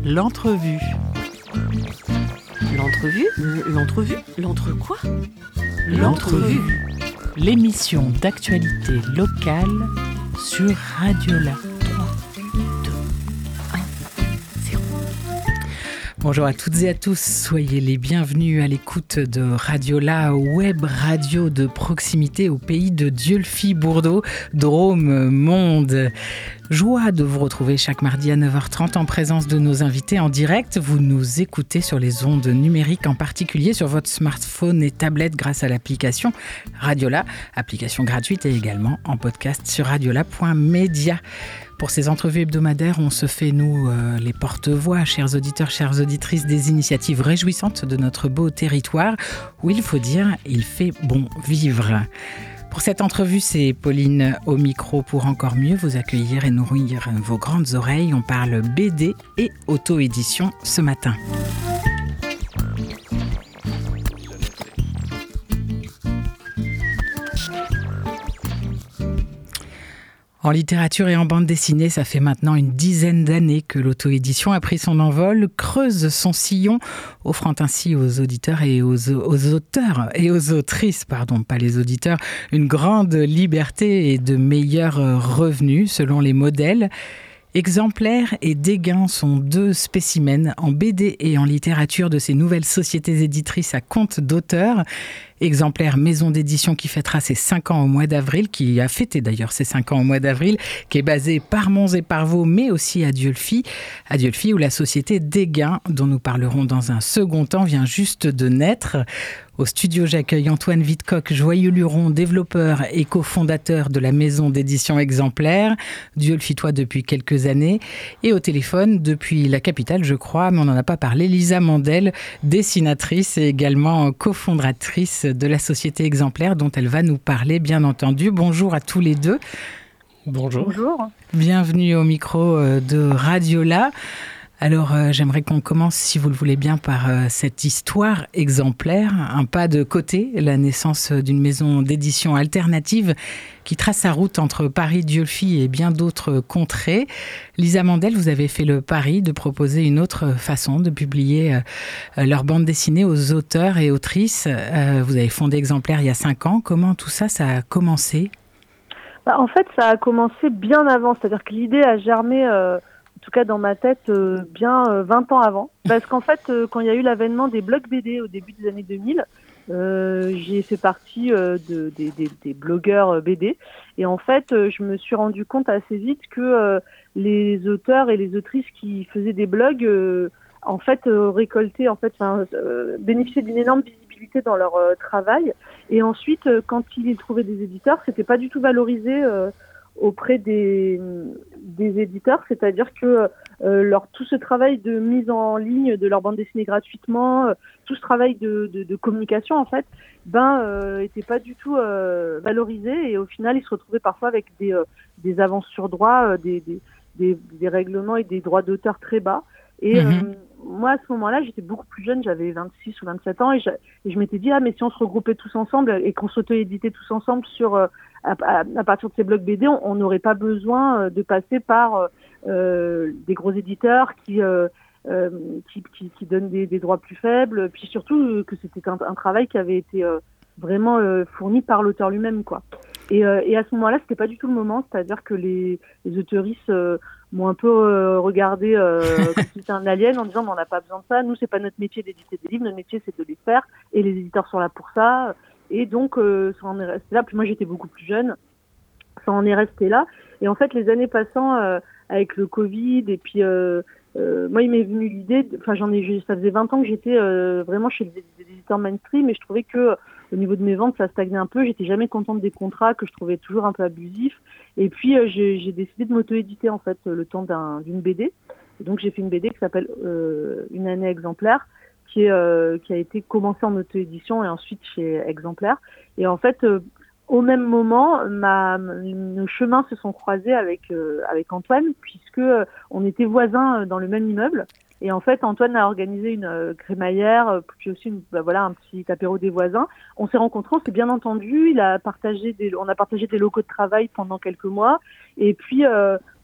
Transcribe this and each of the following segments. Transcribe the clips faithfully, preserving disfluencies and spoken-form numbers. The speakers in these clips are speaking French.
L'entrevue. L'entrevue L'entrevue L'entre quoi L'entrevue. L'émission d'actualité locale sur Radiola. Bonjour à toutes et à tous, soyez les bienvenus à l'écoute de Radiola, web radio de proximité au pays de Dieulefit-Bourdeaux, Drôme, Monde. Joie de vous retrouver chaque mardi à neuf heures trente en présence de nos invités en direct. Vous nous écoutez sur les ondes numériques, en particulier sur votre smartphone et tablette grâce à l'application Radiola, application gratuite et également en podcast sur radiola point media. Pour ces entrevues hebdomadaires, on se fait, nous, euh, les porte-voix, chers auditeurs, chères auditrices, des initiatives réjouissantes de notre beau territoire, où il faut dire, il fait bon vivre. Pour cette entrevue, c'est Pauline au micro pour encore mieux vous accueillir et nourrir vos grandes oreilles. On parle B D et auto-édition ce matin. En littérature et en bande dessinée, ça fait maintenant une dizaine d'années que l'auto-édition a pris son envol, creuse son sillon, offrant ainsi aux auditeurs et aux, aux auteurs et aux autrices, pardon, pas les auditeurs, une grande liberté et de meilleurs revenus selon les modèles. Exemplaires et Dégain sont deux spécimens en B D et en littérature de ces nouvelles sociétés éditrices à compte d'auteur. Exemplaire maison d'édition qui fêtera ses cinq ans au mois d'avril, qui a fêté d'ailleurs ses cinq ans au mois d'avril, qui est basée par Mons et par Vaux, mais aussi à Dieulefit, à Dieulefit où la société Dégain, dont nous parlerons dans un second temps, vient juste de naître. Au studio, j'accueille Antoine Vidcoq, joyeux-luron, développeur et cofondateur de la maison d'édition Exemplaire, Dieulefitois depuis quelques années, et au téléphone depuis la capitale, je crois, mais on n'en a pas parlé, Lisa Mandel, dessinatrice et également cofondatrice de la société Exemplaire, dont elle va nous parler, bien entendu. Bonjour à tous les deux. Bonjour. Bonjour. Bienvenue au micro de Radiola. Alors, euh, j'aimerais qu'on commence, si vous le voulez bien, par euh, cette histoire exemplaire, un pas de côté, la naissance d'une maison d'édition alternative qui trace sa route entre Paris, Dieulefit et bien d'autres contrées. Lisa Mandel, vous avez fait le pari de proposer une autre façon de publier euh, leur bande dessinée aux auteurs et autrices. Euh, vous avez fondé Exemplaire il y a cinq ans. Comment tout ça, ça a commencé ? Bah, en fait, ça a commencé bien avant, c'est-à-dire que l'idée a germé... Euh... en tout cas dans ma tête, euh, bien euh, vingt ans avant. Parce qu'en fait, euh, quand il y a eu l'avènement des blogs B D au début des années deux mille, euh, j'ai fait partie euh, de, des, des, des blogueurs B D. Et en fait, euh, je me suis rendu compte assez vite que euh, les auteurs et les autrices qui faisaient des blogs, euh, en fait, euh, récoltaient, en fait, euh, bénéficiaient d'une énorme visibilité dans leur euh, travail. Et ensuite, euh, quand ils trouvaient des éditeurs, c'était pas du tout valorisé euh, auprès des, des éditeurs, c'est-à-dire que euh, leur, tout ce travail de mise en ligne de leur bande dessinée gratuitement, euh, tout ce travail de, de, de communication en fait, ben euh, était pas du tout euh, valorisé et au final ils se retrouvaient parfois avec des, euh, des avances sur droit, euh, des, des, des, des règlements et des droits d'auteur très bas. Et mmh. euh, moi, à ce moment-là, j'étais beaucoup plus jeune, j'avais vingt-six ou vingt-sept ans, et je, et je m'étais dit, ah, mais si on se regroupait tous ensemble et qu'on s'auto-éditait tous ensemble sur, euh, à, à, à partir de ces blogs B D, on n'aurait pas besoin de passer par euh, des gros éditeurs qui, euh, euh, qui, qui, qui donnent des, des droits plus faibles, puis surtout euh, que c'était un, un travail qui avait été euh, vraiment euh, fourni par l'auteur lui-même, quoi. Et, euh, et à ce moment-là, c'était pas du tout le moment, c'est-à-dire que les, les autoristes euh, m'ont un peu euh, regardé euh, comme si c'était un alien en disant mais on n'a pas besoin de ça, nous c'est pas notre métier d'éditer des livres, notre métier c'est de les faire et les éditeurs sont là pour ça. Et donc euh, ça en est resté là. Puis moi j'étais beaucoup plus jeune, ça en est resté là. Et en fait les années passant euh, avec le Covid et puis euh, euh, moi il m'est venu l'idée, enfin j'en ai, ça faisait vingt ans que j'étais euh, vraiment chez les, les éditeurs mainstream et je trouvais que au niveau de mes ventes, ça stagnait un peu. J'étais jamais contente des contrats que je trouvais toujours un peu abusifs. Et puis, euh, j'ai, j'ai décidé de m'auto-éditer, en fait, le temps d'un, d'une B D. Et donc, j'ai fait une B D qui s'appelle euh, Une année exemplaire, qui, est, euh, qui a été commencée en auto-édition et ensuite chez Exemplaire. Et en fait, euh, au même moment, ma, nos chemins se sont croisés avec, euh, avec Antoine, puisque euh, on était voisins dans le même immeuble. Et en fait, Antoine a organisé une euh, crémaillère, puis aussi une, bah, voilà, un petit apéro des voisins. On s'est rencontrés, on s'est bien entendu. Il a partagé des, on a partagé des locaux de travail pendant quelques mois. Et puis, euh,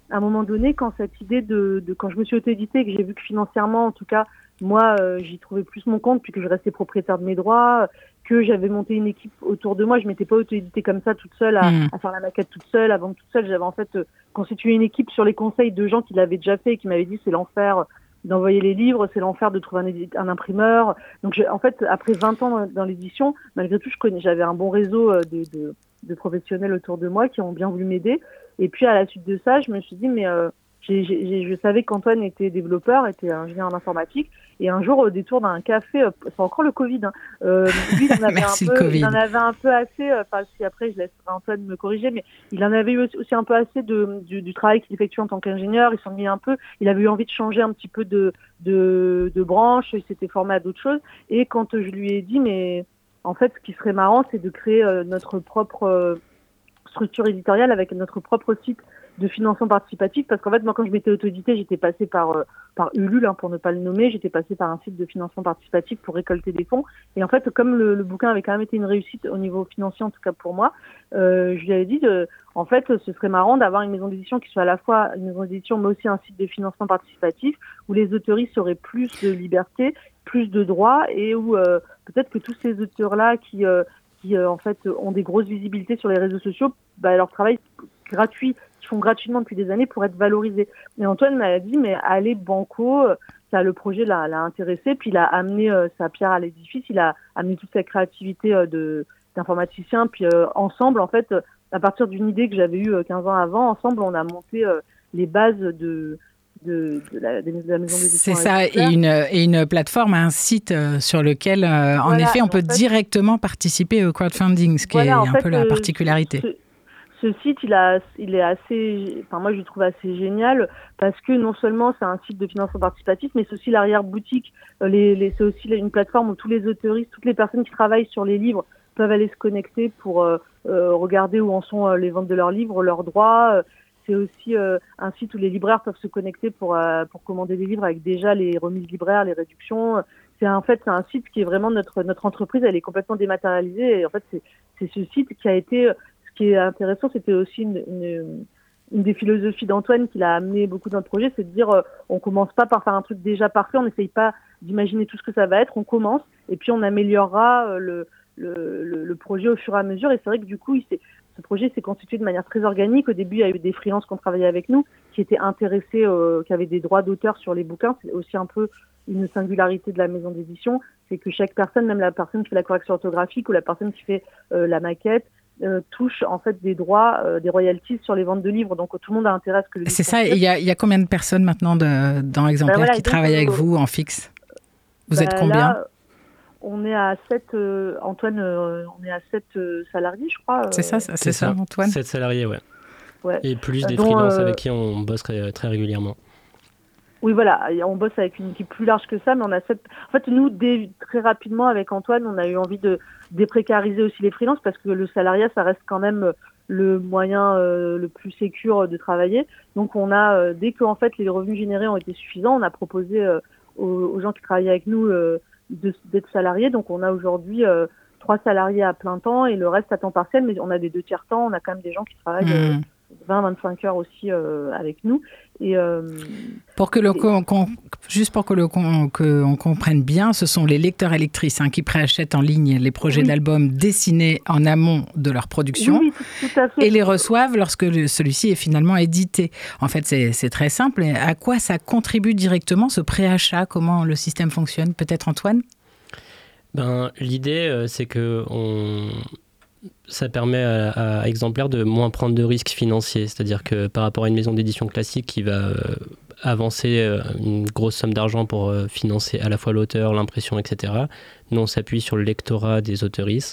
à un moment donné, quand cette idée de, de quand je me suis auto-éditée, que j'ai vu que financièrement, en tout cas, moi, euh, j'y trouvais plus mon compte, puis que je restais propriétaire de mes droits, que j'avais monté une équipe autour de moi. Je m'étais pas auto-éditée comme ça, toute seule, à, mmh. à faire la maquette toute seule, à vendre toute seule. J'avais en fait euh, constitué une équipe sur les conseils de gens qui l'avaient déjà fait et qui m'avaient dit c'est l'enfer d'envoyer les livres, c'est l'enfer de trouver un, édite, un imprimeur. Donc, je, en fait, après vingt ans dans, dans l'édition, malgré tout, je connais, j'avais un bon réseau de, de, de professionnels autour de moi qui ont bien voulu m'aider. Et puis, à la suite de ça, je me suis dit, mais euh, j'ai, j'ai, je savais qu'Antoine était développeur, était ingénieur en informatique. Et un jour, au détour d'un café, euh, c'est encore le Covid, hein, euh, lui, il en avait, un, peu, il en avait un peu assez, enfin, si après, je laisse Antoine me corriger, mais il en avait eu aussi un peu assez de, du, du travail qu'il effectue en tant qu'ingénieur. Il s'ennuyait un peu. Il avait eu envie de changer un petit peu de, de, de branche. Il s'était formé à d'autres choses. Et quand je lui ai dit, mais en fait, ce qui serait marrant, c'est de créer euh, notre propre euh, structure éditoriale avec notre propre site de financement participatif, parce qu'en fait, moi, quand je m'étais auto-éditée, j'étais passée par euh, par Ulule, hein, pour ne pas le nommer, j'étais passée par un site de financement participatif pour récolter des fonds. Et en fait, comme le, le bouquin avait quand même été une réussite au niveau financier, en tout cas pour moi, euh, je lui avais dit, de, en fait, ce serait marrant d'avoir une maison d'édition qui soit à la fois une maison d'édition, mais aussi un site de financement participatif, où les autoristes auraient plus de liberté, plus de droits, et où euh, peut-être que tous ces auteurs-là qui, euh, qui euh, en fait, ont des grosses visibilités sur les réseaux sociaux, bah, leur travail gratuit, qui font gratuitement depuis des années pour être valorisés. Et Antoine m'a dit, mais allez banco, ça, le projet l'a, l'a intéressé, puis il a amené euh, sa pierre à l'édifice, il a amené toute sa créativité euh, de, d'informaticien, puis euh, ensemble, en fait, à partir d'une idée que j'avais eue quinze ans avant, ensemble, on a monté euh, les bases de, de, de, la, de la maison d'édition. C'est ça, et une, et une plateforme, un site sur lequel, euh, en voilà, effet, on peut en fait, directement participer au crowdfunding, ce qui voilà, est un fait, peu la particularité. Euh, Ce site, il, a, il est assez, enfin moi je le trouve assez génial parce que non seulement c'est un site de financement participatif, mais c'est aussi l'arrière-boutique. Les, les, c'est aussi une plateforme où tous les autoristes, toutes les personnes qui travaillent sur les livres peuvent aller se connecter pour euh, euh, regarder où en sont euh, les ventes de leurs livres, leurs droits. C'est aussi euh, un site où les libraires peuvent se connecter pour euh, pour commander des livres avec déjà les remises libraires, les réductions. C'est en fait c'est un site qui est vraiment notre notre entreprise. Elle est complètement dématérialisée et en fait c'est c'est ce site qui a été Ce qui est intéressant, c'était aussi une, une, une des philosophies d'Antoine qui l'a amené beaucoup dans le projet, c'est de dire euh, on commence pas par faire un truc déjà parfait, on n'essaye pas d'imaginer tout ce que ça va être, on commence et puis on améliorera euh, le, le, le, le projet au fur et à mesure. Et c'est vrai que du coup, il s'est, ce projet s'est constitué de manière très organique. Au début, il y a eu des freelances qui ont travaillé avec nous, qui étaient intéressés, euh, qui avaient des droits d'auteur sur les bouquins. C'est aussi un peu une singularité de la maison d'édition, c'est que chaque personne, même la personne qui fait la correction orthographique ou la personne qui fait euh, la maquette, Euh, touche en fait des droits, euh, des royalties sur les ventes de livres. Donc tout le monde a intérêt à ce que le livre. C'est ça. Il y a, il y a combien de personnes maintenant de, dans l'exemplaire ben voilà, qui travaillent avec vous en fixe? Vous ben êtes combien? Là, on est à sept. Euh, Antoine, euh, on est à sept euh, salariés, je crois. Euh, c'est ça, c'est, c'est ça, ça, Antoine. sept salariés, ouais. ouais. Et plus des dont, freelances euh, avec qui on bosse très, très régulièrement. Oui, voilà, on bosse avec une équipe plus large que ça, mais on a sept... En fait, nous, dès, très rapidement, avec Antoine, on a eu envie de déprécariser aussi les freelances parce que le salariat, ça reste quand même le moyen euh, le plus sécure de travailler. Donc, on a, euh, dès que en fait, les revenus générés ont été suffisants, on a proposé euh, aux, aux gens qui travaillent avec nous euh, de, d'être salariés. Donc, on a aujourd'hui euh, trois salariés à plein temps et le reste à temps partiel, mais on a des deux tiers temps, on a quand même des gens qui travaillent... Mmh. Euh, vingt à vingt-cinq heures aussi euh, avec nous. Et, euh, pour que le, et... qu'on, qu'on, juste pour que, le, qu'on, que on comprenne bien, ce sont les lecteurs et lectrices hein, qui préachètent en ligne les projets oui. d'albums dessinés en amont de leur production oui, tout, tout à fait. Et les reçoivent lorsque celui-ci est finalement édité. En fait, c'est, c'est très simple. Et à quoi ça contribue directement, ce préachat? Comment le système fonctionne? Peut-être Antoine? Ben, l'idée, euh, c'est que on... ça permet à, à Exemplaire de moins prendre de risques financiers. C'est-à-dire que par rapport à une maison d'édition classique qui va euh, avancer euh, une grosse somme d'argent pour euh, financer à la fois l'auteur, l'impression, et cetera, nous, on s'appuie sur le lectorat des autoristes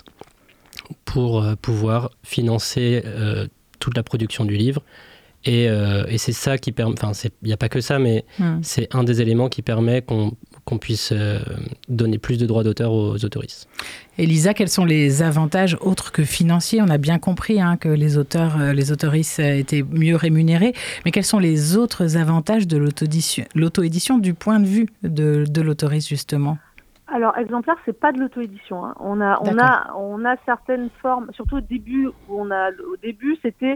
pour euh, pouvoir financer euh, toute la production du livre. Et, euh, et c'est ça qui permet... Enfin, il n'y a pas que ça, mais mmh. c'est un des éléments qui permet qu'on, qu'on puisse euh, donner plus de droits d'auteur aux autoristes. Elisa, quels sont les avantages autres que financiers? On a bien compris hein, que les auteurs, euh, les autoristes étaient mieux rémunérés, mais quels sont les autres avantages de l'auto-édition, l'auto-édition du point de vue de, de l'autoriste, justement? Alors, Exemplaire, c'est pas de l'auto-édition. Hein. On a, on a, on a certaines formes, surtout au début, où on a, au début, c'était...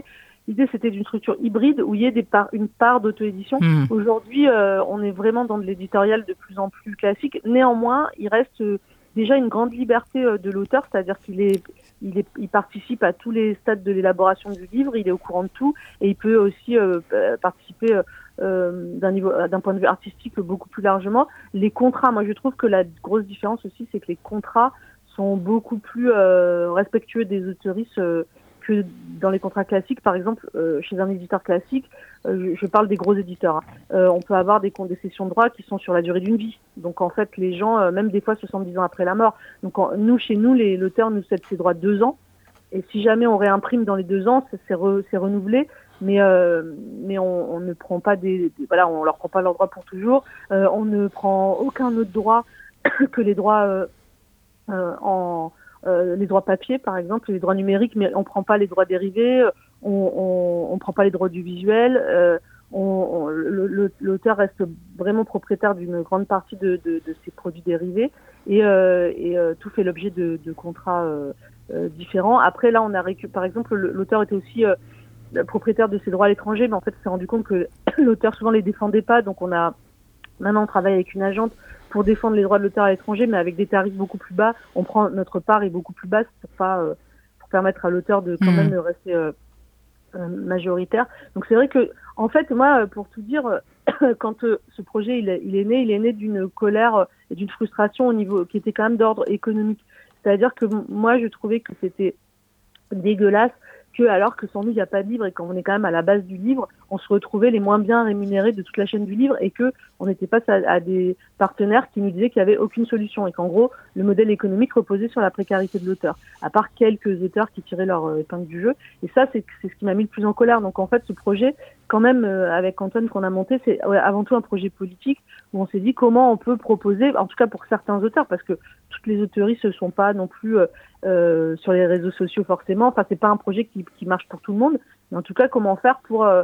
l'idée c'était d'une structure hybride où il y ait des par, une part d'auto-édition. Mmh. Aujourd'hui, euh, on est vraiment dans de l'éditorial de plus en plus classique. Néanmoins, il reste euh, déjà une grande liberté euh, de l'auteur, c'est-à-dire qu'il est, il est, il participe à tous les stades de l'élaboration du livre, il est au courant de tout, et il peut aussi euh, participer euh, euh, d'un niveau, d'un point de vue artistique beaucoup plus largement. Les contrats, moi je trouve que la grosse différence aussi, c'est que les contrats sont beaucoup plus euh, respectueux des auteuristes euh, que dans les contrats classiques. Par exemple, euh, chez un éditeur classique, euh, je, je parle des gros éditeurs, hein, euh, on peut avoir des concessions de droits qui sont sur la durée d'une vie. Donc en fait, les gens, euh, même des fois soixante-dix ans après la mort, donc en, nous, chez nous, les, l'auteur nous cède ses droits de deux ans, et si jamais on réimprime dans les deux ans, c'est, c'est, re, c'est renouvelé, mais, euh, mais on, on ne prend pas des, des, voilà, on leur prend pas leurs droits pour toujours, euh, on ne prend aucun autre droit que les droits euh, euh, en Euh, les droits papier, par exemple, les droits numériques, mais on prend pas les droits dérivés, on, on, on prend pas les droits du visuel. Euh, on, on, le, le, l'auteur reste vraiment propriétaire d'une grande partie de, de, de ses produits dérivés et, euh, et euh, tout fait l'objet de, de contrats euh, euh, différents. Après, là, on a récupéré, par exemple, l'auteur était aussi euh, propriétaire de ses droits à l'étranger, mais en fait, on s'est rendu compte que l'auteur souvent les défendait pas, donc on a maintenant on travaille avec une agente pour défendre les droits de l'auteur à l'étranger, mais avec des tarifs beaucoup plus bas. On prend notre part est beaucoup plus basse pour pas euh, pour permettre à l'auteur de quand mmh. même rester euh, euh, majoritaire. Donc c'est vrai que en fait moi pour tout dire, quand euh, ce projet il est, il est né, il est né d'une colère et d'une frustration au niveau qui était quand même d'ordre économique. C'est-à-dire que moi je trouvais que c'était dégueulasse que alors que sans nous il n'y a pas de livre et qu'on est quand même à la base du livre, on se retrouvait les moins bien rémunérés de toute la chaîne du livre et que on était face à, à des partenaires qui nous disaient qu'il n'y avait aucune solution et qu'en gros le modèle économique reposait sur la précarité de l'auteur, à part quelques auteurs qui tiraient leur épingle du jeu. Et ça c'est, c'est ce qui m'a mis le plus en colère. Donc en fait ce projet quand même euh, avec Antoine qu'on a monté, c'est ouais, avant tout un projet politique où on s'est dit comment on peut proposer, en tout cas pour certains auteurs, parce que toutes les auteuristes ne sont pas non plus euh, euh, sur les réseaux sociaux forcément, enfin c'est pas un projet qui, qui marche pour tout le monde, mais en tout cas comment faire pour euh,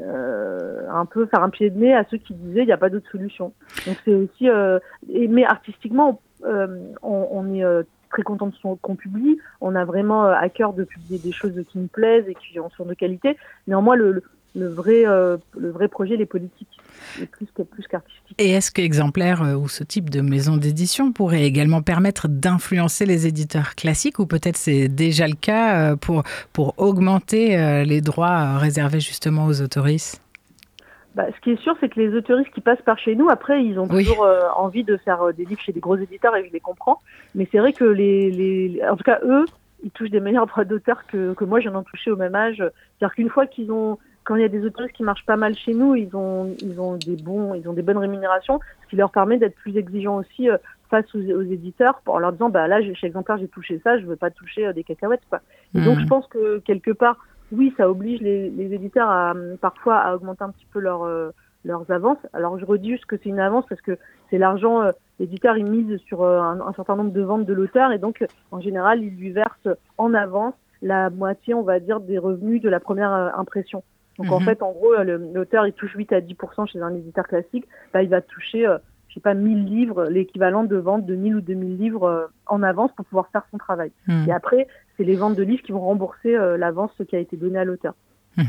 euh, un peu faire un pied de nez à ceux qui disaient il n'y a pas d'autre solution. Donc c'est aussi, euh, et, mais artistiquement euh, on, on est euh, très content de ce qu'on publie, on a vraiment euh, à cœur de publier des choses qui nous plaisent et qui ont sur nos qualités, néanmoins le, le Le vrai, euh, le vrai projet, les politiques, plus, plus qu'artistique. Et est-ce qu'Exemplaire euh, ou ce type de maison d'édition pourrait également permettre d'influencer les éditeurs classiques, ou peut-être c'est déjà le cas euh, pour, pour augmenter euh, les droits euh, réservés justement aux autoristes? Bah, ce qui est sûr, c'est que les autoristes qui passent par chez nous, après, ils ont oui. toujours euh, envie de faire euh, des livres chez des gros éditeurs, et je les comprends. Mais c'est vrai que les, les, en tout cas, eux, ils touchent des meilleurs droits d'auteur que, que moi, j'en ai touché au même âge. C'est-à-dire qu'une fois qu'ils ont... Quand il y a des autoristes qui marchent pas mal chez nous, ils ont, ils ont des bons, ils ont des bonnes rémunérations, ce qui leur permet d'être plus exigeants aussi euh, face aux, aux éditeurs, en leur disant, bah là, chez Exemplaire, j'ai touché ça, je veux pas toucher euh, des cacahuètes, quoi. Et mmh. donc, je pense que quelque part, oui, ça oblige les, les éditeurs à parfois à augmenter un petit peu leur, euh, leurs avances. Alors, je redis juste que c'est une avance parce que c'est l'argent. Euh, l'éditeur, il mise sur euh, un, un certain nombre de ventes de l'auteur, et donc, en général, il lui verse en avance la moitié, on va dire, des revenus de la première euh, impression. Donc, mmh. en fait, en gros, le, l'auteur, il touche huit à dix pour cent chez un éditeur classique. Bah, il va toucher, euh, je sais pas, mille livres, l'équivalent de vente de mille ou deux mille livres euh, en avance pour pouvoir faire son travail. Mmh. Et après, c'est les ventes de livres qui vont rembourser euh, l'avance qui a été donnée à l'auteur. Mmh.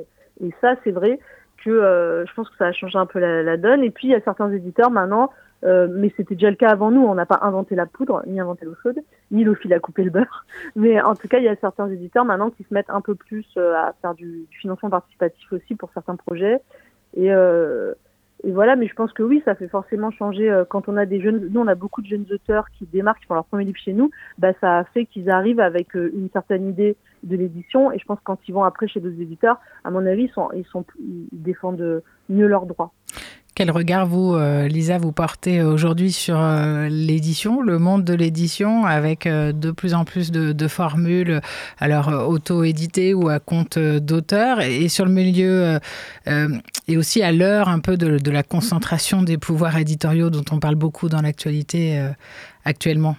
Et ça, c'est vrai que euh, je pense que ça a changé un peu la, la donne. Et puis, il y a certains éditeurs maintenant, euh, mais c'était déjà le cas avant nous, on n'a pas inventé la poudre, ni inventé l'eau chaude, ni l'eau file à couper le beurre. Mais en tout cas, il y a certains éditeurs maintenant qui se mettent un peu plus euh, à faire du, du financement participatif aussi pour certains projets. Et, euh, et voilà, mais je pense que oui, ça fait forcément changer euh, quand on a des jeunes... Nous, on a beaucoup de jeunes auteurs qui démarquent, qui font leur premier livre chez nous. Bah, ça a fait qu'ils arrivent avec euh, une certaine idée de l'édition. Et je pense que quand ils vont après chez d'autres éditeurs, à mon avis, ils, sont, ils, sont, ils défendent mieux leurs droits. Quel regard, vous, euh, Lisa, vous portez aujourd'hui sur euh, l'édition, le monde de l'édition, avec euh, de plus en plus de, de formules, alors euh, auto-éditées ou à compte euh, d'auteur, et, et sur le milieu, euh, euh, et aussi à l'heure un peu de, de la concentration des pouvoirs éditoriaux dont on parle beaucoup dans l'actualité euh, actuellement?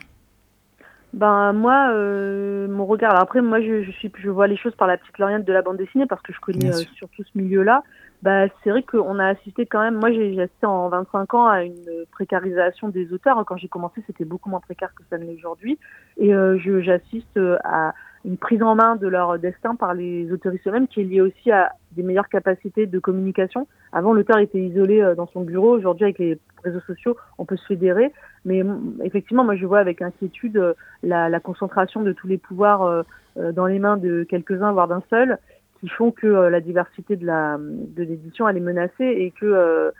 Ben moi, euh, mon regard. Alors après, moi, je, je suis, je vois les choses par la petite lorgnette de la bande dessinée parce que je connais euh, surtout ce milieu-là. Bah, c'est vrai qu'on a assisté quand même. Moi, j'ai, j'ai assisté en vingt-cinq ans à une précarisation des auteurs. Quand j'ai commencé, c'était beaucoup moins précaire que ça ne l'est aujourd'hui. Et euh, je, j'assiste à, une prise en main de leur destin par les auteurs eux-mêmes, qui est liée aussi à des meilleures capacités de communication. Avant, l'auteur était isolé dans son bureau. Aujourd'hui, avec les réseaux sociaux, on peut se fédérer. Mais effectivement, moi, je vois avec inquiétude la, la concentration de tous les pouvoirs euh, dans les mains de quelques-uns, voire d'un seul, qui font que euh, la diversité de, la, de l'édition, elle est menacée et que euh,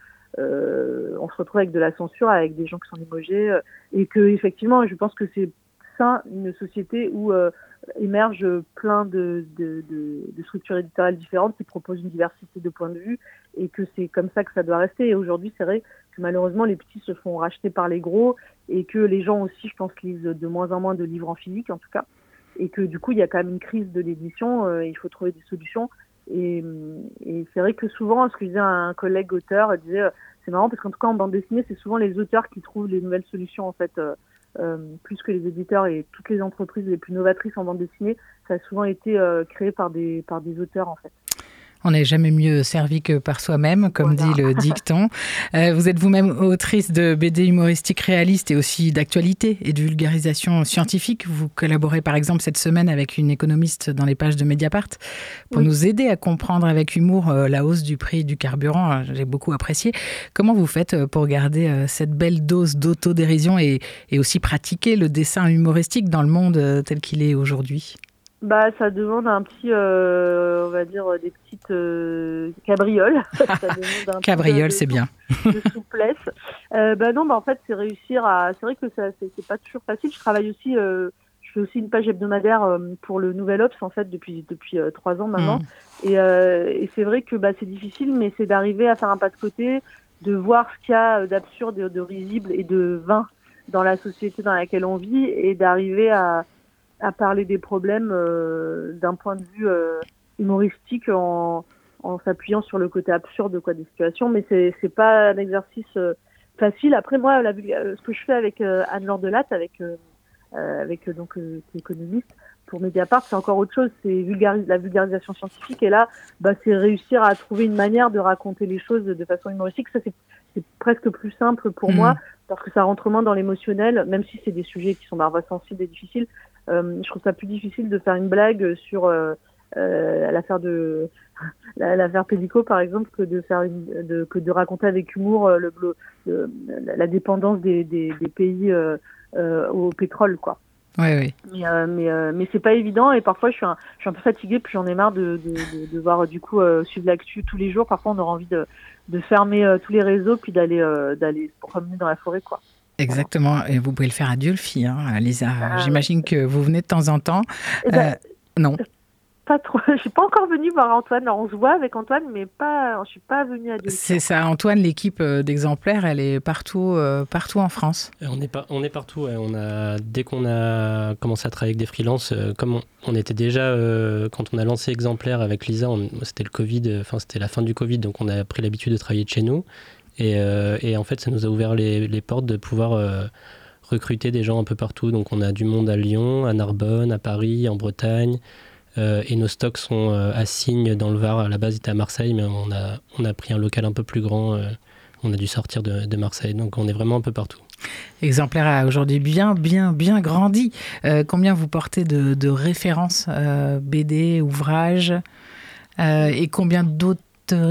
euh, on se retrouve avec de la censure, avec des gens qui sont limogés. Euh, et que, effectivement, je pense que c'est sain une société où euh, émergent plein de, de, de, de structures éditoriales différentes qui proposent une diversité de points de vue et que c'est comme ça que ça doit rester. Et aujourd'hui, c'est vrai que malheureusement, les petits se font racheter par les gros et que les gens aussi, je pense, lisent de moins en moins de livres en physique, en tout cas. Et que du coup, il y a quand même une crise de l'édition. Euh, il faut trouver des solutions. Et, et c'est vrai que souvent, ce que je disais à un collègue auteur, il disait, c'est marrant parce qu'en tout cas, en bande dessinée, c'est souvent les auteurs qui trouvent les nouvelles solutions, en fait, euh, euh, plus que les éditeurs et toutes les entreprises les plus novatrices en bande dessinée. Ça a souvent été euh, créé par des, par des auteurs, en fait. On n'est jamais mieux servi que par soi-même, comme voilà. dit le dicton. Euh, vous êtes vous-même autrice de B D humoristiques réalistes et aussi d'actualité et de vulgarisation scientifique. Vous collaborez par exemple cette semaine avec une économiste dans les pages de Mediapart pour oui. nous aider à comprendre avec humour euh, la hausse du prix du carburant. J'ai beaucoup apprécié. Comment vous faites pour garder euh, cette belle dose d'autodérision et, et aussi pratiquer le dessin humoristique dans le monde euh, tel qu'il est aujourd'hui ? Bah, ça demande un petit, euh, on va dire, des petites euh, cabrioles. Ça demande un Cabriole, c'est bien. De souplesse. Euh, bah non, bah en fait, c'est réussir à. C'est vrai que ça, c'est, c'est pas toujours facile. Je travaille aussi. Euh, je fais aussi une page hebdomadaire euh, pour le Nouvel Obs en fait depuis depuis euh, trois ans maintenant. Mmh. Et, euh, et c'est vrai que bah c'est difficile, mais c'est d'arriver à faire un pas de côté, de voir ce qu'il y a d'absurde, de, de risible et de vain dans la société dans laquelle on vit, et d'arriver à à parler des problèmes euh, d'un point de vue euh, humoristique en, en s'appuyant sur le côté absurde quoi, des situations. Mais c'est, c'est pas un exercice euh, facile. Après, moi, la, ce que je fais avec euh, Anne-Laure Delatte, avec, euh, avec euh, donc, euh, qui est économiste pour Mediapart, c'est encore autre chose. C'est vulgaris- la vulgarisation scientifique. Et là, bah, c'est réussir à trouver une manière de raconter les choses de façon humoristique. Ça, c'est, c'est presque plus simple pour mmh. moi, parce que ça rentre moins dans l'émotionnel, même si c'est des sujets qui sont parfois sensibles et difficiles. Euh, je trouve ça plus difficile de faire une blague sur euh, euh, l'affaire de l'affaire Pellico par exemple que de faire une, de, que de raconter avec humour le, le, la dépendance des, des, des pays euh, euh, au pétrole quoi. Oui, oui. Mais euh, mais euh, mais c'est pas évident et parfois je suis un, je suis un peu fatiguée puis j'en ai marre de de, de, de voir du coup euh, suivre l'actu tous les jours. Parfois on aura envie de de fermer euh, tous les réseaux puis d'aller euh, d'aller se promener dans la forêt quoi. Exactement, et vous pouvez le faire à Diolfi, hein, Lisa. Ah, J'imagine que vous venez de temps en temps. Eh ben, euh, non. Pas trop. Je suis pas encore venue voir Antoine. Alors, on se voit avec Antoine, mais pas. Je suis pas venue à Diolfi. C'est ça, Antoine. L'équipe d'exemplaires, elle est partout, euh, partout en France. On est pas, on est partout. Ouais. On a dès qu'on a commencé à travailler avec des freelances, euh, comme on, on était déjà euh, quand on a lancé exemplaires avec Lisa, on, c'était le Covid. Enfin, c'était la fin du Covid, donc on a pris l'habitude de travailler de chez nous. Et, euh, et en fait, ça nous a ouvert les, les portes de pouvoir euh, recruter des gens un peu partout. Donc, on a du monde à Lyon, à Narbonne, à Paris, en Bretagne. Euh, et nos stocks sont euh, à Signes, dans le Var. À la base, ils étaient à Marseille, mais on a, on a pris un local un peu plus grand. Euh, on a dû sortir de, de Marseille. Donc, on est vraiment un peu partout. Exemplaire a aujourd'hui bien, bien, bien grandi. Euh, combien vous portez de, de références euh, B D, ouvrages euh, et combien d'autres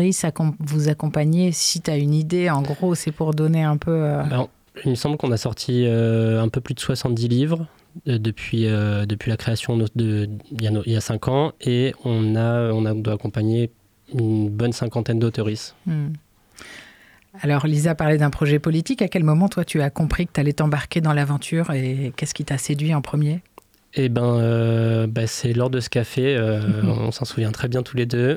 vous accompagner si tu as une idée, en gros, c'est pour donner un peu... Euh... Alors, il me semble qu'on a sorti euh, un peu plus de soixante-dix livres euh, depuis, euh, depuis la création de, de, il, y a, il y a cinq ans et on, a, on, a, on doit accompagner une bonne cinquantaine d'auteuristes. Hmm. Alors, Lisa parlait d'un projet politique. À quel moment, toi, tu as compris que tu allais t'embarquer dans l'aventure et qu'est-ce qui t'a séduit en premier ? Eh ben, euh, bah, c'est lors de ce café, euh, on s'en souvient très bien tous les deux.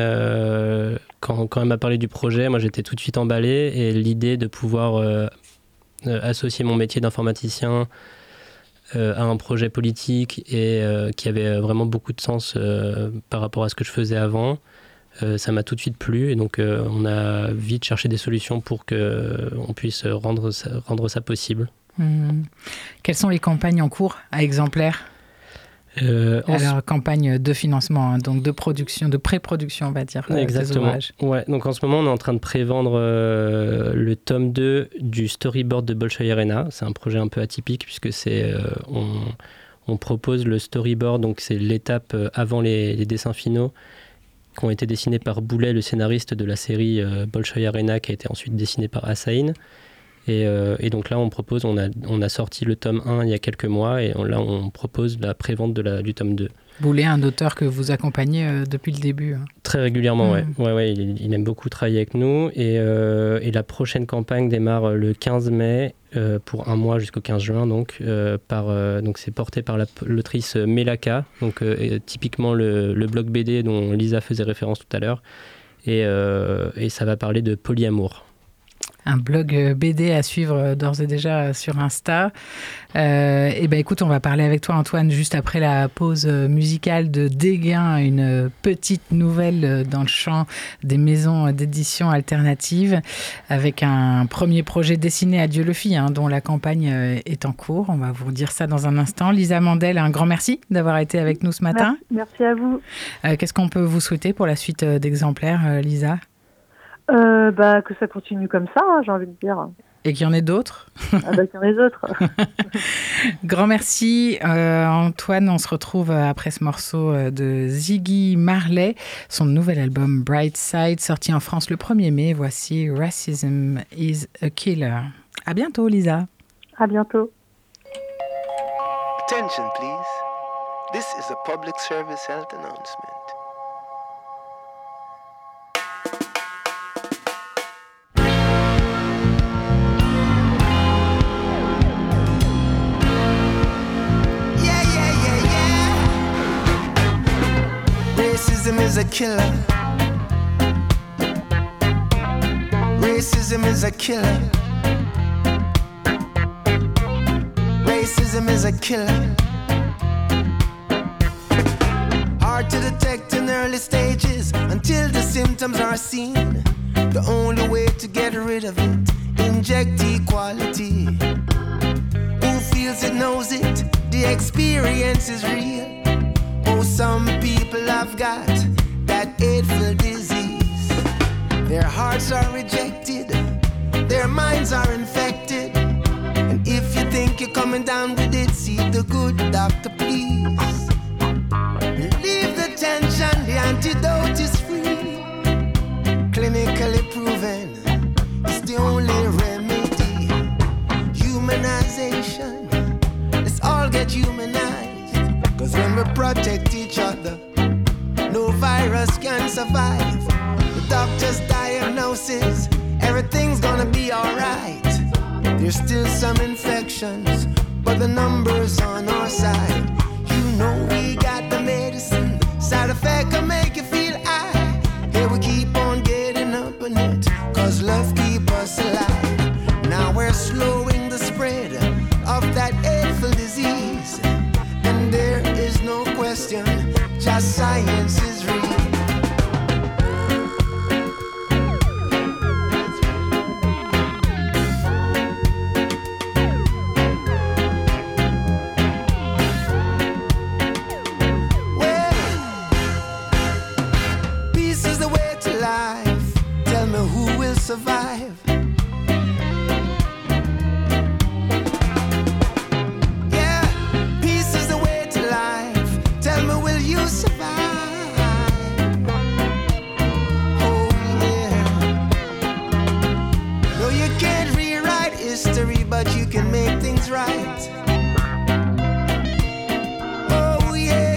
Euh, quand, quand elle m'a parlé du projet, moi j'étais tout de suite emballé et l'idée de pouvoir euh, euh, associer mon métier d'informaticien euh, à un projet politique et euh, qui avait vraiment beaucoup de sens euh, par rapport à ce que je faisais avant, euh, ça m'a tout de suite plu et donc euh, on a vite cherché des solutions pour qu'on puisse rendre ça, rendre ça possible. Mmh. Quelles sont les campagnes en cours à exemplaires ? Euh, Alors, ce... campagne de financement, hein, donc de production, de pré-production, on va dire. Exactement. Ouais, donc en ce moment, on est en train de prévendre euh, le tome deux du storyboard de Bolshoi Arena. C'est un projet un peu atypique puisque c'est, euh, on, on propose le storyboard, donc c'est l'étape avant les, les dessins finaux, qui ont été dessinés par Boulet, le scénariste de la série euh, Bolshoi Arena, qui a été ensuite dessiné par Assaïn. Et, euh, et donc là, on propose, on a, on a sorti le tome un il y a quelques mois, et on, là, on propose la prévente de la, du tome deux. Boulet, un auteur que vous accompagnez euh, depuis le début. Hein. Très régulièrement, mmh. ouais. ouais, ouais il, il aime beaucoup travailler avec nous. Et, euh, et la prochaine campagne démarre le quinze mai, euh, pour un mois jusqu'au quinze juin. Donc, euh, par, euh, donc c'est porté par la, l'autrice Melaka, donc, euh, typiquement le, le blog B D dont Lisa faisait référence tout à l'heure. Et, euh, et ça va parler de polyamour. Un blog B D à suivre d'ores et déjà sur Insta. Euh, et ben écoute, on va parler avec toi, Antoine, juste après la pause musicale de Dégain, une petite nouvelle dans le champ des maisons d'édition alternatives, avec un premier projet dessiné à Dieu le fit, hein, dont la campagne est en cours. On va vous dire ça dans un instant. Lisa Mandel, un grand merci d'avoir été avec nous ce matin. Merci, merci à vous. Euh, qu'est-ce qu'on peut vous souhaiter pour la suite d'exemplaires, Lisa ? Euh, bah, que ça continue comme ça, hein, j'ai envie de dire. Et qu'il y en ait d'autres. Ah bah, qu'il y en ait d'autres. Grand merci, euh, Antoine. On se retrouve après ce morceau de Ziggy Marley, son nouvel album Bright Side, sorti en France le premier mai. Voici Racism is a Killer. À bientôt, Lisa. À bientôt. Attention, please. This is a public service health announcement. Racism is a killer. Racism is a killer. Racism is a killer. Hard to detect in early stages until the symptoms are seen. The only way to get rid of it, inject equality. Who feels it knows it, the experience is real. Oh, some people have got that hateful disease. Their hearts are rejected, their minds are infected. And if you think you're coming down with it, see the good doctor, please. Relieve the tension, the antidote is free. Clinically proven, it's the only remedy. Humanization, let's all get humanized. Cause when we protect each other, no virus can survive. The doctor's diagnosis, everything's gonna be alright. There's still some infections, but the numbers on our side. You know we got the medicine, side effect can make you feel high. Here we keep on getting up on it, cause love keep us alive. Now we're slowing the spread of that hateful disease. And there is no question, just science is real. Well, peace is the way to life. Tell me who will survive. But you can make things right. Oh yeah.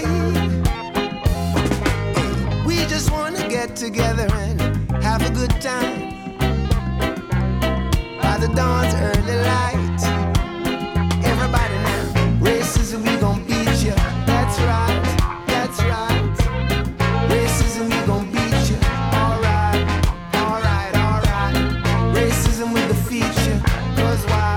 We just wanna get together and have a good time by the dawn's early light. Everybody now, racism we gon' beat ya. That's right, that's right. Racism we gon' beat ya. Alright, alright, alright. Racism we defeat ya. Cause why?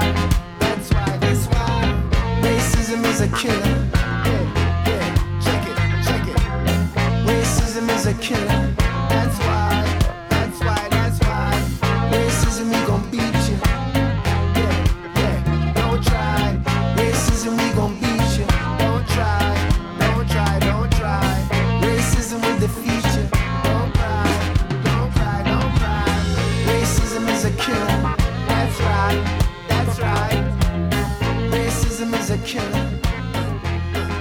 Is a killer. Yeah, yeah, check it, check it. Racism is a killer. That's why, that's why, that's why. Racism, we gon' beat you. Yeah, yeah, don't try. Racism, we gon' beat you. Don't try, don't try, don't try. Racism will defeat you. Don't cry, don't cry, don't cry. Racism is a killer. That's right, that's right. Racism is a killer.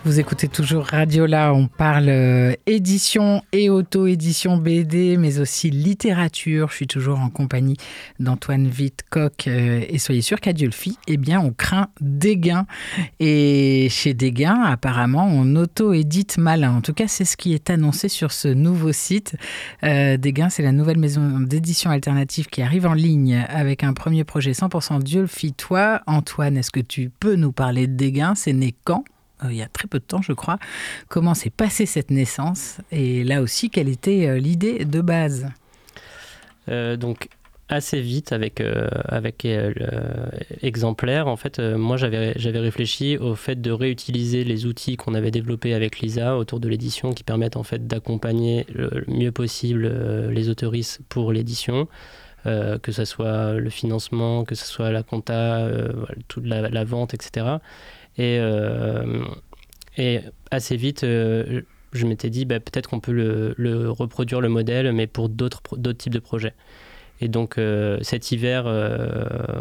Vous écoutez toujours Radiola, on parle euh, édition et auto-édition B D, mais aussi littérature. Je suis toujours en compagnie d'Antoine Wittcock euh, et soyez sûr qu'à Diolfi, eh bien, on craint Dégain. Et chez Dégain, apparemment, on auto-édite malin. En tout cas, c'est ce qui est annoncé sur ce nouveau site. Euh, Dégain, c'est la nouvelle maison d'édition alternative qui arrive en ligne avec un premier projet cent pour cent diolfitois. Antoine, est-ce que tu peux nous parler de Dégain ? C'est né quand ? Euh, il y a très peu de temps, je crois. Comment s'est passée cette naissance ? Et là aussi, quelle était euh, l'idée de base ? euh, Donc, assez vite, avec, euh, avec euh, l'exemplaire, en fait, euh, moi, j'avais, j'avais réfléchi au fait de réutiliser les outils qu'on avait développés avec Lisa autour de l'édition qui permettent en fait d'accompagner le, le mieux possible euh, les autoristes pour l'édition. Euh, que ce soit le financement, que ce soit la compta, euh, toute la, la vente, et cetera. Et, euh, et assez vite, euh, je m'étais dit, bah, peut-être qu'on peut le, le reproduire le modèle, mais pour d'autres, d'autres types de projets. Et donc euh, cet hiver, euh,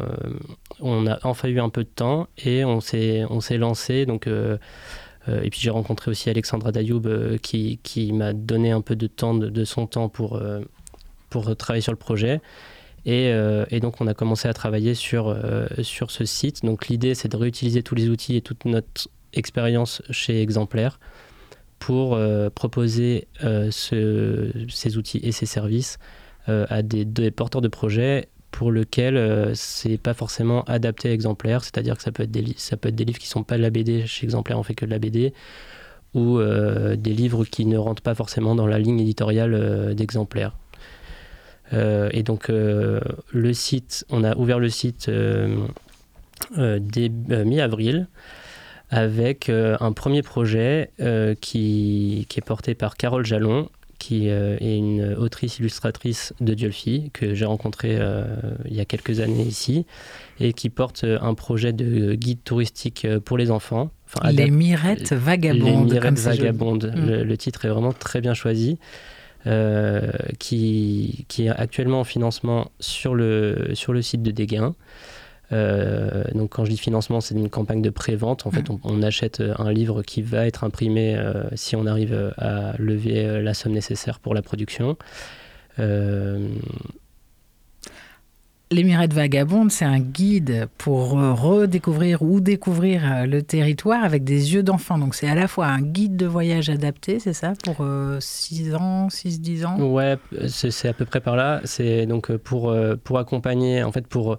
on a enfin eu un peu de temps et on s'est, on s'est lancé. Donc, euh, euh, et puis j'ai rencontré aussi Alexandra Dayoub euh, qui, qui m'a donné un peu de temps, de, de son temps pour, euh, pour travailler sur le projet. Et, euh, et donc, on a commencé à travailler sur, euh, sur ce site. Donc, l'idée, c'est de réutiliser tous les outils et toute notre expérience chez Exemplaire pour euh, proposer euh, ce, ces outils et ces services euh, à des, des porteurs de projets pour lesquels euh, ce n'est pas forcément adapté à Exemplaire. C'est-à-dire que ça peut être des, ça peut être des livres qui ne sont pas de la B D. Chez Exemplaire, on fait que de la B D. Ou euh, des livres qui ne rentrent pas forcément dans la ligne éditoriale euh, d'Exemplaire. Euh, et donc euh, le site, on a ouvert le site euh, euh, dès euh, mi-avril avec euh, un premier projet euh, qui, qui est porté par Carole Jalon, qui euh, est une autrice illustratrice de Diolfi que j'ai rencontrée euh, il y a quelques années ici et qui porte un projet de guide touristique pour les enfants. Enfin, les Mirettes Vagabondes. Les Mirettes Vagabondes. Mmh. Le, le titre est vraiment très bien choisi. Euh, qui, qui est actuellement en financement sur le, sur le site de Dégain. Euh, donc quand je dis financement, c'est une campagne de pré-vente. En fait, on, on achète un livre qui va être imprimé euh, si on arrive à lever la somme nécessaire pour la production. Euh, Les Mirettes Vagabondes, c'est un guide pour redécouvrir ou découvrir le territoire avec des yeux d'enfant. Donc c'est à la fois un guide de voyage adapté, c'est ça, pour euh, six ans, six dix ans ? Ouais, c'est, c'est à peu près par là. C'est donc pour, pour accompagner, en fait, pour...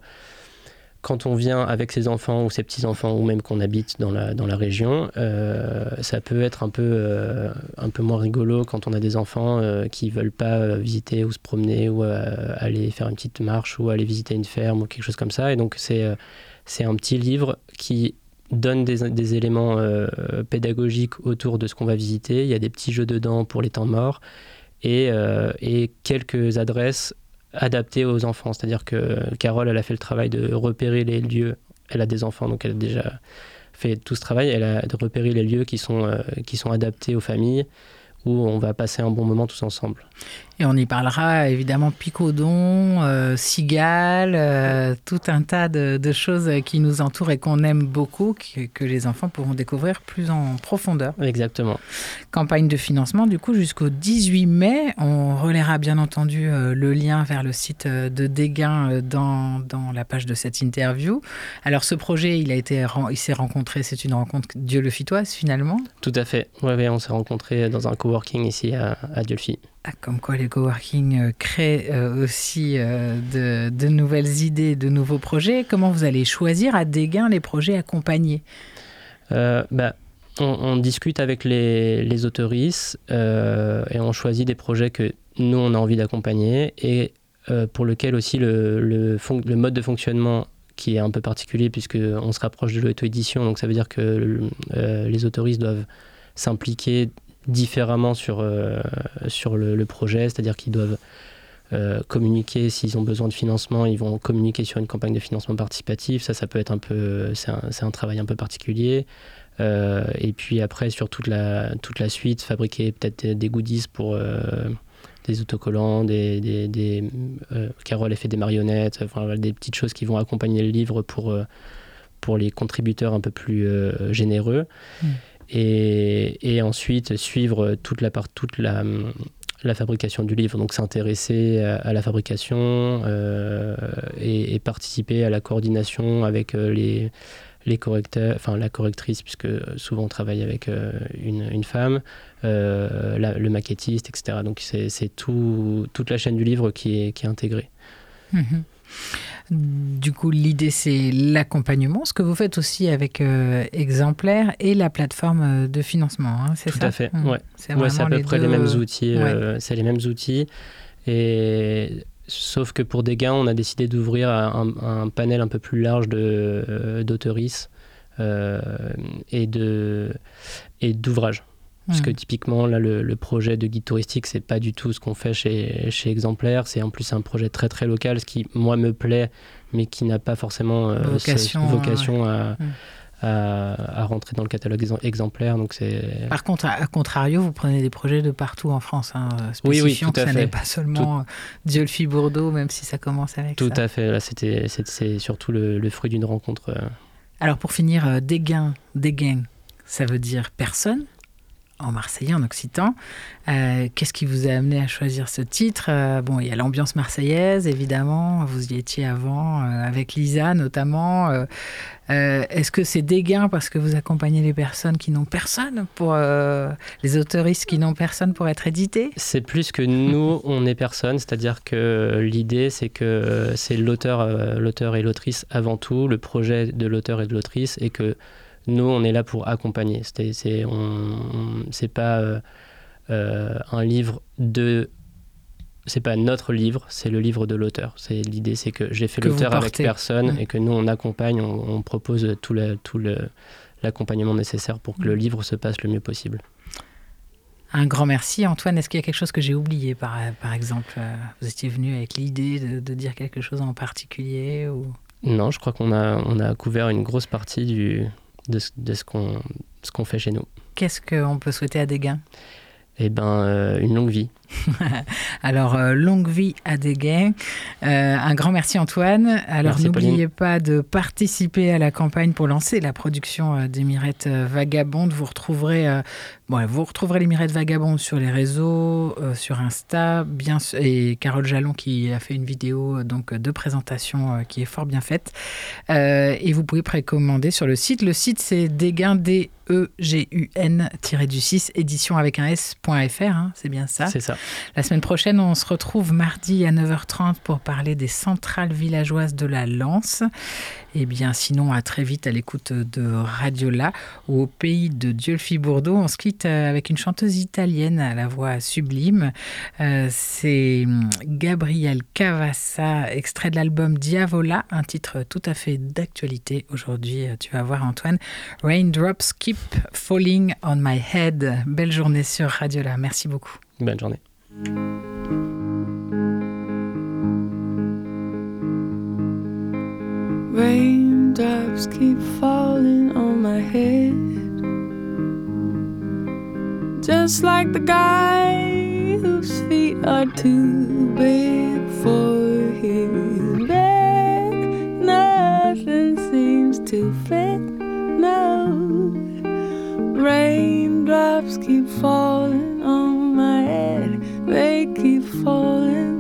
Quand on vient avec ses enfants ou ses petits-enfants, ou même qu'on habite dans la, dans la région, euh, ça peut être un peu, euh, un peu moins rigolo quand on a des enfants euh, qui ne veulent pas visiter ou se promener ou euh, aller faire une petite marche ou aller visiter une ferme ou quelque chose comme ça. Et donc, c'est, euh, c'est un petit livre qui donne des, des éléments euh, pédagogiques autour de ce qu'on va visiter. Il y a des petits jeux dedans pour les temps morts et, euh, et quelques adresses adapté aux enfants, c'est-à-dire que Carole, elle a fait le travail de repérer les lieux, elle a des enfants, donc elle a déjà fait tout ce travail, elle a repéré les lieux qui sont, euh, qui sont adaptés aux familles, où on va passer un bon moment tous ensemble. Et on y parlera évidemment picodon, euh, cigale, euh, tout un tas de, de choses qui nous entourent et qu'on aime beaucoup, que, que les enfants pourront découvrir plus en profondeur. Exactement. Campagne de financement, du coup, jusqu'au dix-huit mai. On relaiera bien entendu euh, le lien vers le site de Dégain euh, dans, dans la page de cette interview. Alors, ce projet, il, a été, il s'est rencontré, c'est une rencontre diolfitoise finalement ? Tout à fait. Ouais, ouais, on s'est rencontrés dans un coworking ici à, à Diolfi. Ah, comme quoi les coworking créent euh, aussi euh, de, de nouvelles idées, de nouveaux projets. Comment vous allez choisir à Dégain les projets accompagnés ? euh, bah, on, on discute avec les, les autoristes euh, et on choisit des projets que nous, on a envie d'accompagner et euh, pour lequel aussi le, le, fon- le mode de fonctionnement qui est un peu particulier puisqu'on se rapproche de l'auto-édition. Donc ça veut dire que euh, les autoristes doivent s'impliquer différemment sur, euh, sur le, le projet, c'est-à-dire qu'ils doivent euh, communiquer s'ils ont besoin de financement, ils vont communiquer sur une campagne de financement participatif, ça, ça peut être un peu, c'est un, c'est un travail un peu particulier. Euh, et puis après, sur toute la, toute la suite, fabriquer peut-être des, des goodies pour euh, des autocollants, des, des, des euh, Carole a fait des marionnettes, enfin, des petites choses qui vont accompagner le livre pour, euh, pour les contributeurs un peu plus euh, généreux. Mmh. et, et ensuite suivre toute la, part, toute la, la fabrication du livre, donc s'intéresser à, à la fabrication euh, et, et participer à la coordination avec les, les correcteurs, enfin la correctrice, puisque souvent on travaille avec euh, une, une femme, euh, la, le maquettiste, et cetera. Donc c'est, c'est tout, toute la chaîne du livre qui est, qui est intégrée. Mmh. Du coup, l'idée, c'est l'accompagnement, ce que vous faites aussi avec euh, Exemplaire et la plateforme de financement, hein, c'est Tout ça ? à fait, mmh. ouais. C'est, ouais, c'est à peu les près deux... les mêmes outils. Ouais. Euh, c'est les mêmes outils. Et sauf que pour Desgains, on a décidé d'ouvrir un, un panel un peu plus large de, euh, d'auteuristes euh, et, de, et d'ouvrages. Parce que typiquement, là, le, le projet de guide touristique, c'est pas du tout ce qu'on fait chez, chez Exemplaire. C'est en plus un projet très très local, ce qui, moi, me plaît, mais qui n'a pas forcément euh, vocation, ce, vocation ouais. à, mmh. à, à rentrer dans le catalogue Exemplaire. Donc c'est... Par contre, à, à contrario, vous prenez des projets de partout en France. Hein, oui, oui, tout tout à ça fait. n'est pas seulement tout... Diolfi-Bourdeaux, même si ça commence avec tout ça. Tout à fait. Là, c'était, c'est, c'est surtout le, le fruit d'une rencontre. Alors, pour finir, Desgains, Desgains, ça veut dire personne en marseillais, en occitan. Euh, qu'est-ce qui vous a amené à choisir ce titre ? euh, Bon, il y a l'ambiance marseillaise, évidemment. Vous y étiez avant, euh, avec Lisa notamment. Euh, euh, est-ce que c'est Desgains parce que vous accompagnez les personnes qui n'ont personne pour... Euh, les autoristes qui n'ont personne pour être édités ? C'est plus que nous, on n'est personne. C'est-à-dire que l'idée, c'est que c'est l'auteur, euh, l'auteur et l'autrice avant tout, le projet de l'auteur et de l'autrice, et que nous, on est là pour accompagner. C'est, c'est, on, on, c'est pas euh, euh, un livre de... C'est pas notre livre, c'est le livre de l'auteur. C'est, l'idée, c'est que j'ai fait que l'auteur avec personne mmh. et que nous, on accompagne, on, on propose tout, la, tout le, l'accompagnement nécessaire pour que mmh. le livre se passe le mieux possible. Un grand merci. Antoine, est-ce qu'il y a quelque chose que j'ai oublié, par, par exemple ? Vous étiez venu avec l'idée de, de dire quelque chose en particulier ou... Non, je crois qu'on a, on a couvert une grosse partie du... de, de ce, qu'on, ce qu'on fait chez nous. Qu'est-ce qu'on peut souhaiter à Desgains ? Eh bien, euh, une longue vie. Alors, euh, longue vie à Desgains. Euh, un grand merci Antoine. Alors, merci, n'oubliez Pauline. Pas de participer à la campagne pour lancer la production euh, des Mirettes euh, Vagabondes. Vous retrouverez, euh, bon, vous retrouverez les Mirettes Vagabondes sur les réseaux, euh, sur Insta, bien, et Carole Jalon qui a fait une vidéo donc, de présentation euh, qui est fort bien faite. Euh, et vous pouvez précommander sur le site. Le site, c'est Desgains, D E G U N du six, édition avec un S.fr, hein, c'est bien ça. C'est ça. La semaine prochaine, on se retrouve mardi à neuf heures trente pour parler des centrales villageoises de la Lance. Et bien sinon, à très vite à l'écoute de Radiola ou au pays de Diolfi-Bourdeaux. On se quitte avec une chanteuse italienne à la voix sublime. Euh, c'est Gabrielle Cavassa, extrait de l'album Diavola, un titre tout à fait d'actualité aujourd'hui. Tu vas voir Antoine. Raindrops Keep Falling on My Head. Belle journée sur Radiola. Merci beaucoup. Bonne journée. Raindrops keep falling on my head, just like the guy whose feet are too big for his bed. Nothing seems to fit, no. Raindrops keep falling on my head, they keep falling.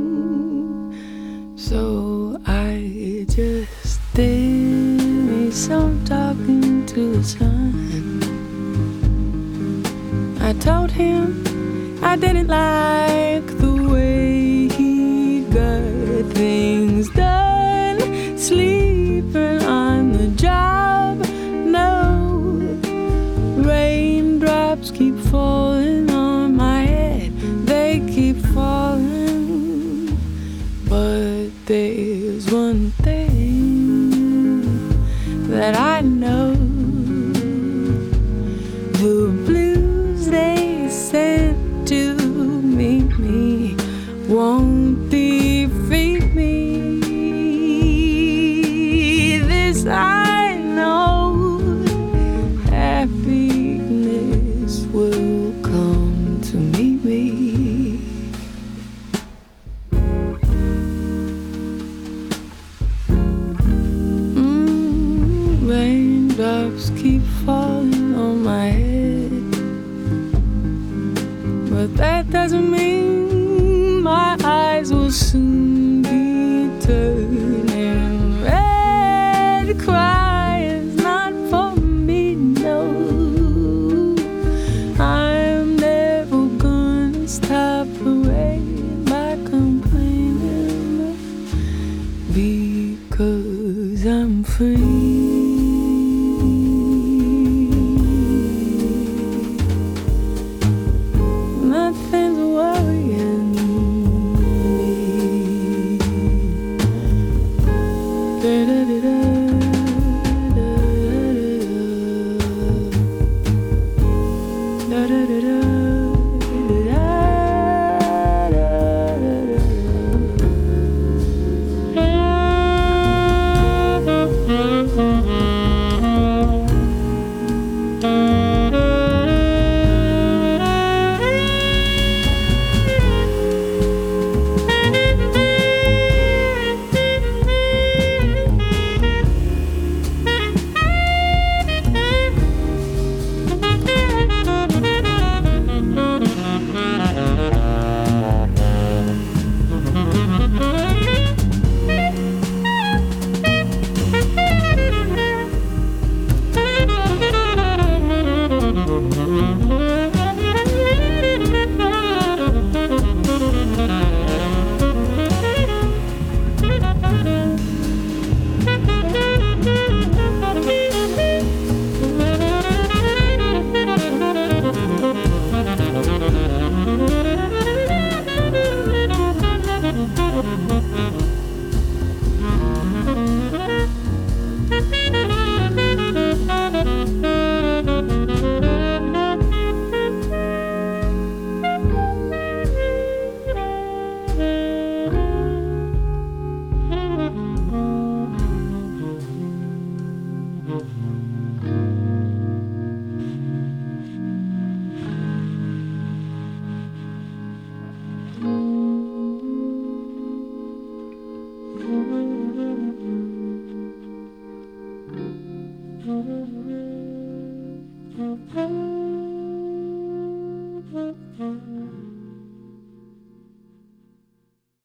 So I just did me some talking to the sun. I told him I didn't like the way he got things done, sleeping on the job, no. Raindrops keep falling on my head, they keep falling. But there's one thing that I know, the blues they sent to meet me won't defeat me. This I know, happiness will come to meet me. Mm, raindrops keep falling on my head. but that doesn't mean my eyes will soon